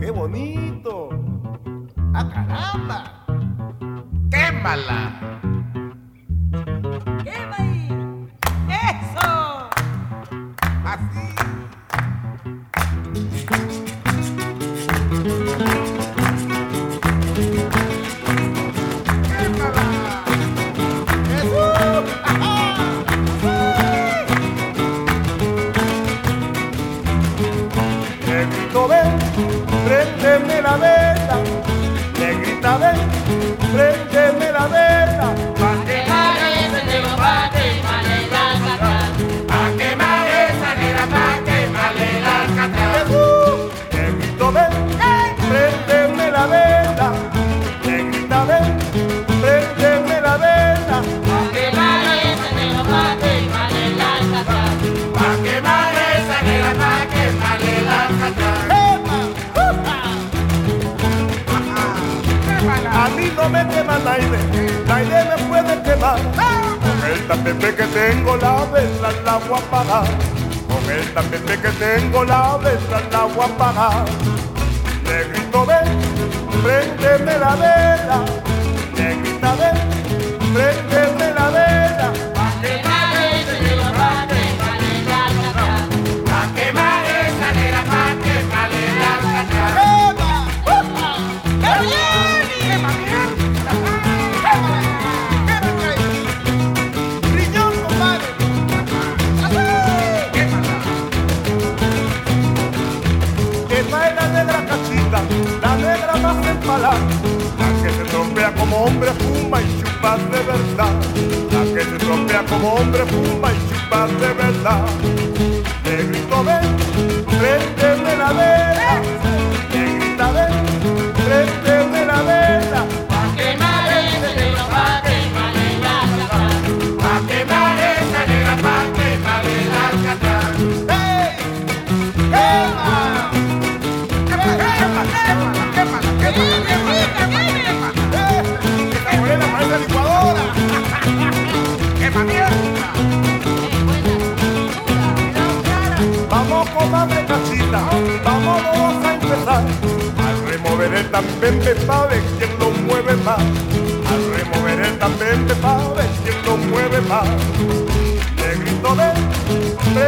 ¡Qué bonito! ¡Ah, caramba! ¡Quémala! ¡Quema ahí! ¡Eso! Así. Negrito, ven, préndeme la vela. Negrita, ven, préndeme la vela. Pa' quemar ese negro, pa' quemarle la alcatraz. Pa' quemar esa negra, pa' quemarle la alcatraz. Negrito, ven, préndeme la vela. Negrita, ven, préndeme la vela. Pa' quemar ese negro, pa' quemarle la alcatraz. Pa' quemar esa negra, pa' quemarle la alcatraz. A mí no me quema Naide, Naide me puede quemar. Con el tapete que tengo la vela la voy a apagar. Con el tapete que tengo la vela la voy a apagar. Negrito, ven, préndeme la vela. Negrita, ven, préndeme la vela. Pa' quemar ese negro, pa' quemarle la alcatraz. Pa' quemar esa negra, pa' quemarle la alcatraz. Riñón, compadre. Esta es la negra cachita, la negra más empalada. La que se trompea como hombre, fuma y chupa de verdad. La que se trompea como hombre, fuma y chupa de verdad. Negrito, ven, préndeme la vela. Negrita, ven, préndeme la vela. Pa' quemar ese negro, pa' quemarle la alcatraz. Pa' quemar esa negra, pa' quemarle la alcatraz. ¡Hey! ¡Quema! ¡Esta morena parece licuadora! ¡Quema mierda! Vamos, comadre cachita, vamos a empezar. Al remover el tambembe pa' ver quién lo mueve más. Al remover el tambembe pa' ver quién lo mueve más. Negrito, ven,